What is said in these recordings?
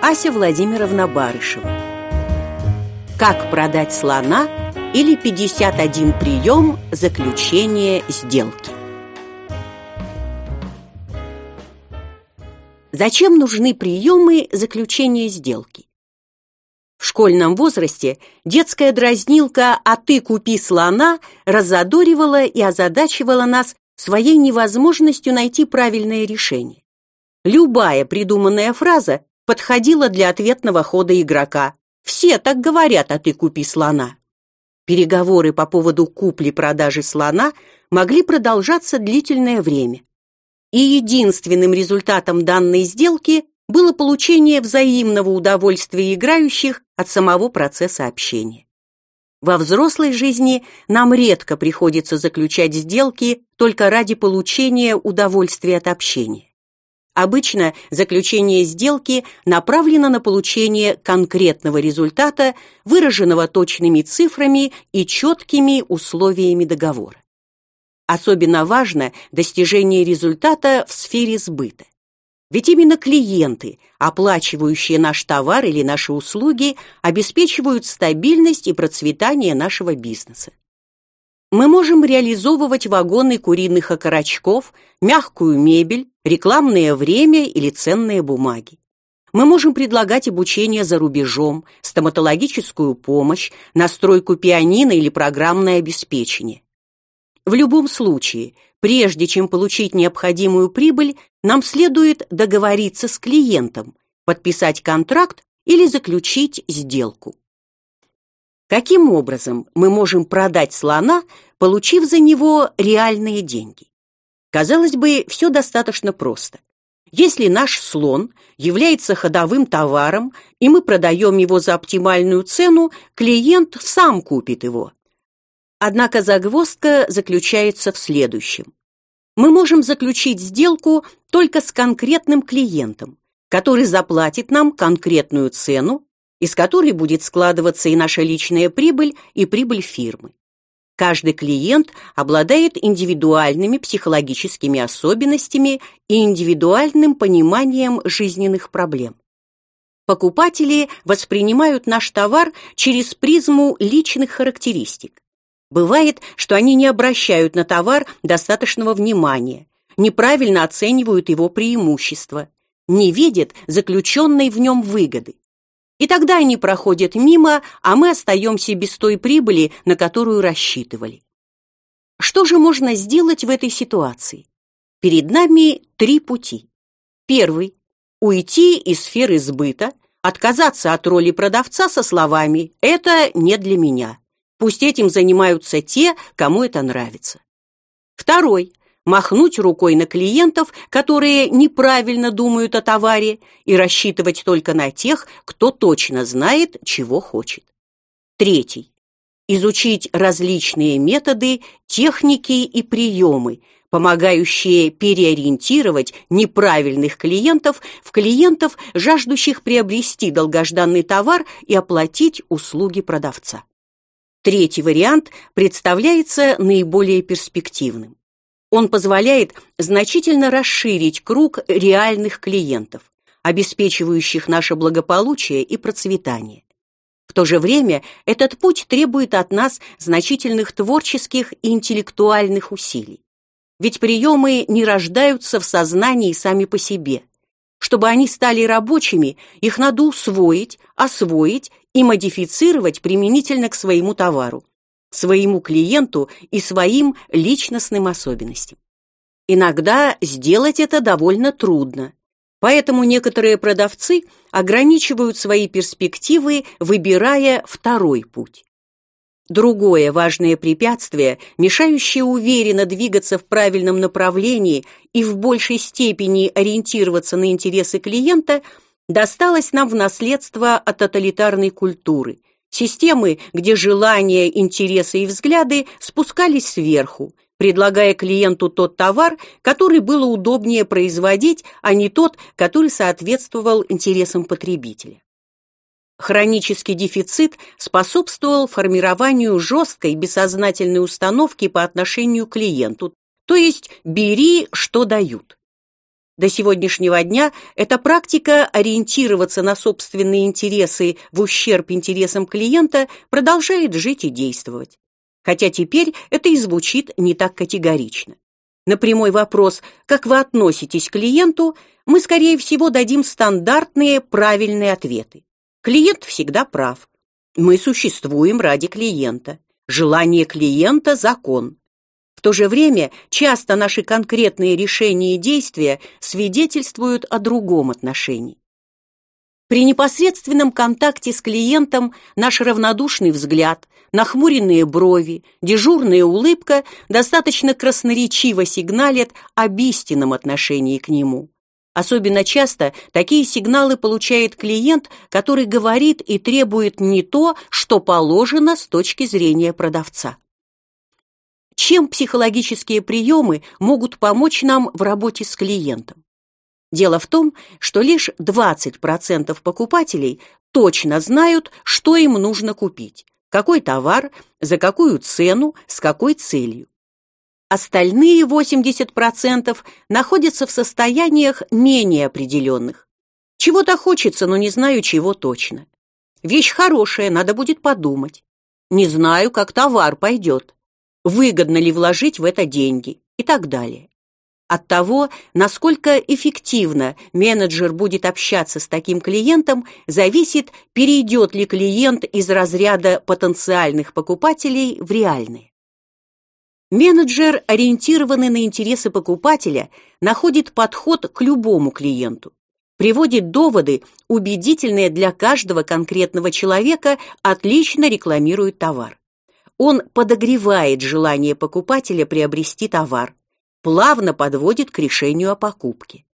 Ася Владимировна Барышева. Как продать слона или 51 прием заключения сделки. Зачем нужны приемы заключения сделки? В школьном возрасте детская дразнилка «А ты купи слона» раззадоривала и озадачивала нас своей невозможностью найти правильное решение. Любая придуманная фраза подходила для ответного хода игрока. Все так говорят: «А ты купи слона». Переговоры по поводу купли-продажи слона могли продолжаться длительное время. И единственным результатом данной сделки было получение взаимного удовольствия играющих от самого процесса общения. Во взрослой жизни нам редко приходится заключать сделки только ради получения удовольствия от общения. Обычно заключение сделки направлено на получение конкретного результата, выраженного точными цифрами и четкими условиями договора. Особенно важно достижение результата в сфере сбыта. Ведь именно клиенты, оплачивающие наш товар или наши услуги, обеспечивают стабильность и процветание нашего бизнеса. Мы можем реализовывать вагоны куриных окорочков, мягкую мебель, рекламное время или ценные бумаги. Мы можем предлагать обучение за рубежом, стоматологическую помощь, настройку пианино или программное обеспечение. В любом случае, прежде чем получить необходимую прибыль, нам следует договориться с клиентом, подписать контракт или заключить сделку. Каким образом мы можем продать слона, получив за него реальные деньги? Казалось бы, все достаточно просто. Если наш слон является ходовым товаром, и мы продаем его за оптимальную цену, клиент сам купит его. Однако загвоздка заключается в следующем. Мы можем заключить сделку только с конкретным клиентом, который заплатит нам конкретную цену, из которой будет складываться и наша личная прибыль, и прибыль фирмы. Каждый клиент обладает индивидуальными психологическими особенностями и индивидуальным пониманием жизненных проблем. Покупатели воспринимают наш товар через призму личных характеристик. Бывает, что они не обращают на товар достаточного внимания, неправильно оценивают его преимущества, не видят заключенной в нем выгоды. И тогда они проходят мимо, а мы остаемся без той прибыли, на которую рассчитывали. Что же можно сделать в этой ситуации? Перед нами 3 пути. Первый – уйти из сферы сбыта, отказаться от роли продавца со словами «это не для меня». Пусть этим занимаются те, кому это нравится. Второй – махнуть рукой на клиентов, которые неправильно думают о товаре, и рассчитывать только на тех, кто точно знает, чего хочет. Третий – изучить различные методы, техники и приемы, помогающие переориентировать неправильных клиентов в клиентов, жаждущих приобрести долгожданный товар и оплатить услуги продавца. Третий вариант представляется наиболее перспективным. Он позволяет значительно расширить круг реальных клиентов, обеспечивающих наше благополучие и процветание. В то же время этот путь требует от нас значительных творческих и интеллектуальных усилий. Ведь приемы не рождаются в сознании сами по себе. Чтобы они стали рабочими, их надо усвоить, освоить и модифицировать применительно к своему товару, своему клиенту и своим личностным особенностям. Иногда сделать это довольно трудно, поэтому некоторые продавцы ограничивают свои перспективы, выбирая второй путь. Другое важное препятствие, мешающее уверенно двигаться в правильном направлении и в большей степени ориентироваться на интересы клиента, досталось нам в наследство от тоталитарной культуры, системы, где желания, интересы и взгляды спускались сверху, предлагая клиенту тот товар, который было удобнее производить, а не тот, который соответствовал интересам потребителя. Хронический дефицит способствовал формированию жесткой бессознательной установки по отношению к клиенту, то есть «бери, что дают». До сегодняшнего дня эта практика ориентироваться на собственные интересы в ущерб интересам клиента продолжает жить и действовать. Хотя теперь это и звучит не так категорично. На прямой вопрос «Как вы относитесь к клиенту?» мы, скорее всего, дадим стандартные правильные ответы. Клиент всегда прав. Мы существуем ради клиента. Желание клиента – закон. В то же время часто наши конкретные решения и действия свидетельствуют о другом отношении. При непосредственном контакте с клиентом наш равнодушный взгляд, нахмуренные брови, дежурная улыбка достаточно красноречиво сигналят об истинном отношении к нему. Особенно часто такие сигналы получает клиент, который говорит и требует не то, что положено с точки зрения продавца. Чем психологические приемы могут помочь нам в работе с клиентом? Дело в том, что лишь 20% покупателей точно знают, что им нужно купить, какой товар, за какую цену, с какой целью. Остальные 80% находятся в состояниях менее определенных. Чего-то хочется, но не знаю, чего точно. Вещь хорошая, надо будет подумать. Не знаю, как товар пойдет. Выгодно ли вложить в это деньги и так далее. От того, насколько эффективно менеджер будет общаться с таким клиентом, зависит, перейдет ли клиент из разряда потенциальных покупателей в реальные. Менеджер, ориентированный на интересы покупателя, находит подход к любому клиенту, приводит доводы, убедительные для каждого конкретного человека, отлично рекламирует товар. Он подогревает желание покупателя приобрести товар, плавно подводит к решению о покупке.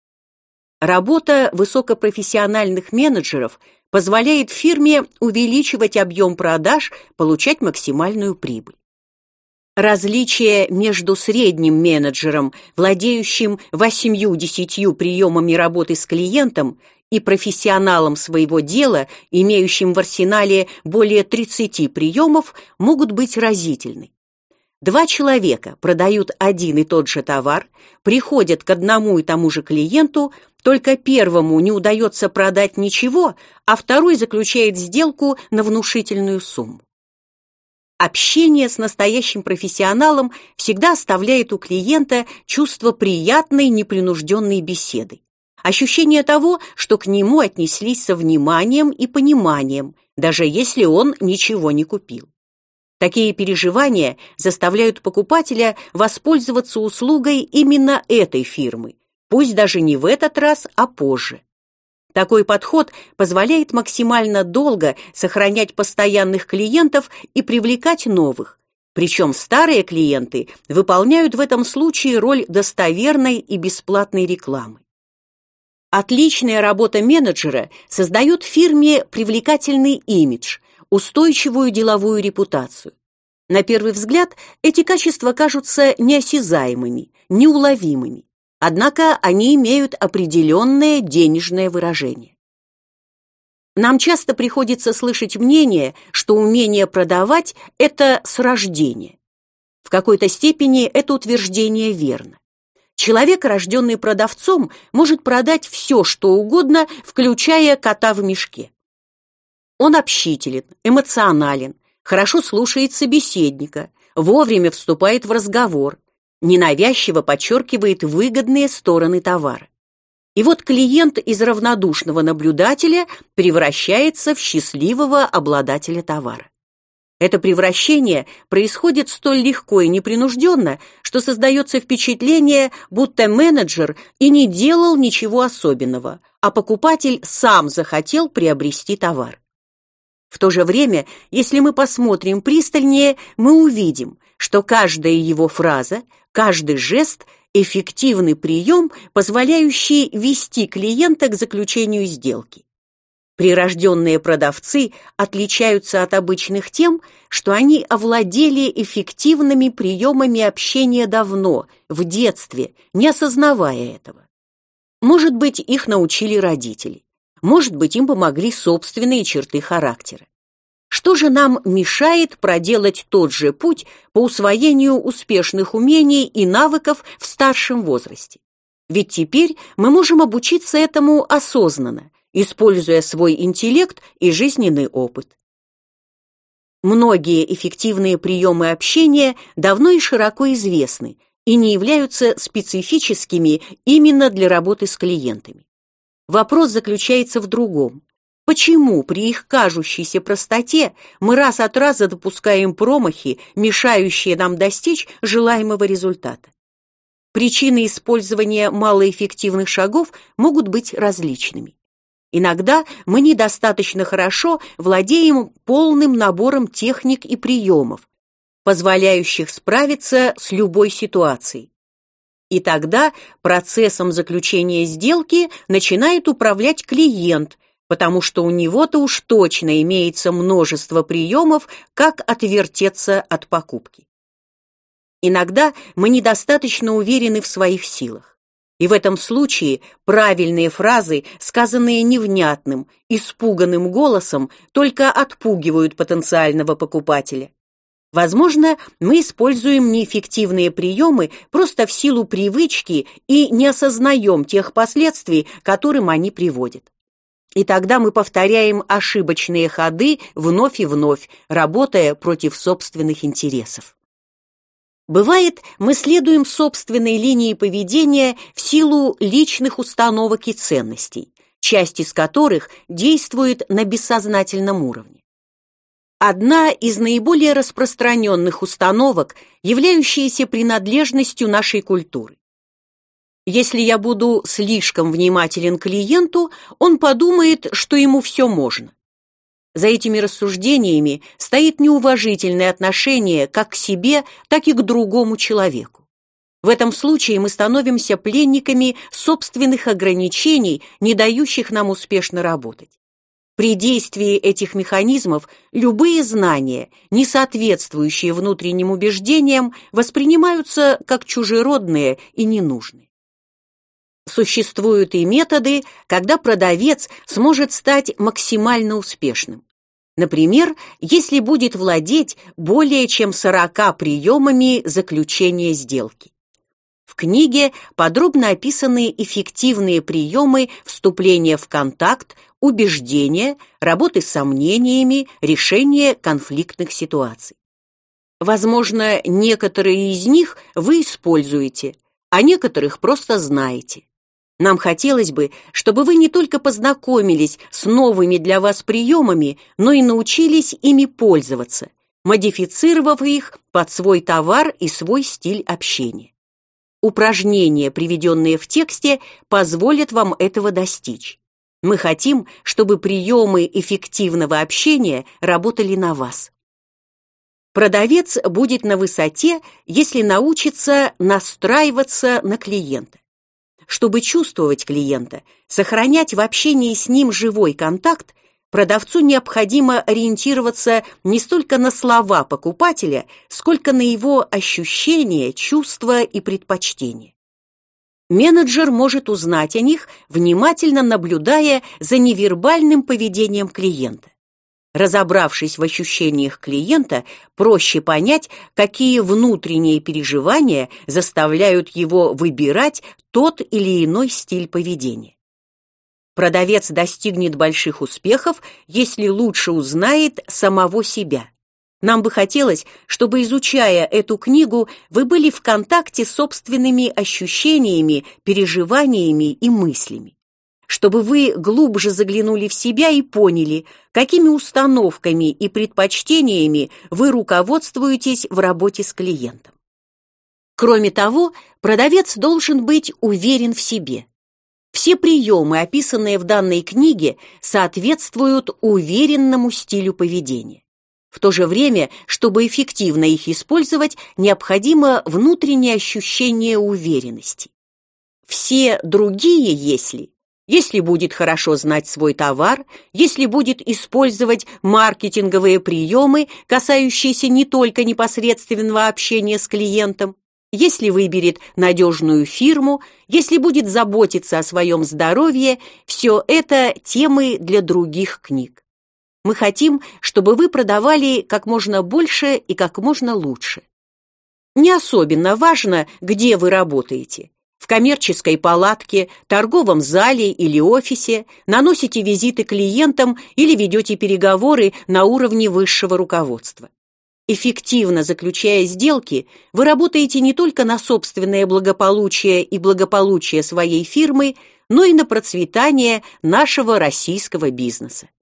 Работа высокопрофессиональных менеджеров позволяет фирме увеличивать объем продаж, получать максимальную прибыль. Различие между средним менеджером, владеющим 8-10 приемами работы с клиентом, и профессионалом своего дела, имеющим в арсенале более 30 приемов, могут быть разительны. Два человека продают один и тот же товар, приходят к одному и тому же клиенту, только первому не удается продать ничего, а второй заключает сделку на внушительную сумму. Общение с настоящим профессионалом всегда оставляет у клиента чувство приятной, непринужденной беседы. Ощущение того, что к нему отнеслись со вниманием и пониманием, даже если он ничего не купил. Такие переживания заставляют покупателя воспользоваться услугой именно этой фирмы, пусть даже не в этот раз, а позже. Такой подход позволяет максимально долго сохранять постоянных клиентов и привлекать новых, причем старые клиенты выполняют в этом случае роль достоверной и бесплатной рекламы. Отличная работа менеджера создает фирме привлекательный имидж, устойчивую деловую репутацию. На первый взгляд эти качества кажутся неосязаемыми, неуловимыми, однако они имеют определенное денежное выражение. Нам часто приходится слышать мнение, что умение продавать – это с рождения. В какой-то степени это утверждение верно. Человек, рожденный продавцом, может продать все, что угодно, включая кота в мешке. Он общителен, эмоционален, хорошо слушает собеседника, вовремя вступает в разговор, ненавязчиво подчеркивает выгодные стороны товара. И вот клиент из равнодушного наблюдателя превращается в счастливого обладателя товара. Это превращение происходит столь легко и непринужденно, что создается впечатление, будто менеджер и не делал ничего особенного, а покупатель сам захотел приобрести товар. В то же время, если мы посмотрим пристальнее, мы увидим, что каждая его фраза, каждый жест – эффективный прием, позволяющий вести клиента к заключению сделки. Прирожденные продавцы отличаются от обычных тем, что они овладели эффективными приемами общения давно, в детстве, не осознавая этого. Может быть, их научили родители, может быть, им помогли собственные черты характера. Что же нам мешает проделать тот же путь по усвоению успешных умений и навыков в старшем возрасте? Ведь теперь мы можем обучиться этому осознанно, используя свой интеллект и жизненный опыт. Многие эффективные приемы общения давно и широко известны и не являются специфическими именно для работы с клиентами. Вопрос заключается в другом. Почему при их кажущейся простоте мы раз от раза допускаем промахи, мешающие нам достичь желаемого результата? Причины использования малоэффективных шагов могут быть различными. Иногда мы недостаточно хорошо владеем полным набором техник и приемов, позволяющих справиться с любой ситуацией. И тогда процессом заключения сделки начинает управлять клиент, потому что у него-то уж точно имеется множество приемов, как отвертеться от покупки. Иногда мы недостаточно уверены в своих силах. И в этом случае правильные фразы, сказанные невнятным, испуганным голосом, только отпугивают потенциального покупателя. Возможно, мы используем неэффективные приемы просто в силу привычки и не осознаем тех последствий, к которым они приводят. И тогда мы повторяем ошибочные ходы вновь и вновь, работая против собственных интересов. Бывает, мы следуем собственной линии поведения в силу личных установок и ценностей, часть из которых действует на бессознательном уровне. Одна из наиболее распространенных установок, являющаяся принадлежностью нашей культуры. Если я буду слишком внимателен к клиенту, он подумает, что ему все можно. За этими рассуждениями стоит неуважительное отношение как к себе, так и к другому человеку. В этом случае мы становимся пленниками собственных ограничений, не дающих нам успешно работать. При действии этих механизмов любые знания, не соответствующие внутренним убеждениям, воспринимаются как чужеродные и ненужные. Существуют и методы, когда продавец сможет стать максимально успешным. Например, если будет владеть более чем 40 приемами заключения сделки. В книге подробно описаны эффективные приемы вступления в контакт, убеждения, работы с сомнениями, решения конфликтных ситуаций. Возможно, некоторые из них вы используете, а некоторых просто знаете. Нам хотелось бы, чтобы вы не только познакомились с новыми для вас приемами, но и научились ими пользоваться, модифицировав их под свой товар и свой стиль общения. Упражнения, приведенные в тексте, позволят вам этого достичь. Мы хотим, чтобы приемы эффективного общения работали на вас. Продавец будет на высоте, если научится настраиваться на клиента. Чтобы чувствовать клиента, сохранять в общении с ним живой контакт, продавцу необходимо ориентироваться не столько на слова покупателя, сколько на его ощущения, чувства и предпочтения. Менеджер может узнать о них, внимательно наблюдая за невербальным поведением клиента. Разобравшись в ощущениях клиента, проще понять, какие внутренние переживания заставляют его выбирать тот или иной стиль поведения. Продавец достигнет больших успехов, если лучше узнает самого себя. Нам бы хотелось, чтобы, изучая эту книгу, вы были в контакте с собственными ощущениями, переживаниями и мыслями. Чтобы вы глубже заглянули в себя и поняли, какими установками и предпочтениями вы руководствуетесь в работе с клиентом. Кроме того, продавец должен быть уверен в себе. Все приемы, описанные в данной книге, соответствуют уверенному стилю поведения. В то же время, чтобы эффективно их использовать, необходимо внутреннее ощущение уверенности. Все другие если будет хорошо знать свой товар, если будет использовать маркетинговые приемы, касающиеся не только непосредственного общения с клиентом, если выберет надежную фирму, если будет заботиться о своем здоровье, все это темы для других книг. Мы хотим, чтобы вы продавали как можно больше и как можно лучше. Не особенно важно, где вы работаете. В коммерческой палатке, торговом зале или офисе, наносите визиты клиентам или ведете переговоры на уровне высшего руководства. Эффективно заключая сделки, вы работаете не только на собственное благополучие и благополучие своей фирмы, но и на процветание нашего российского бизнеса.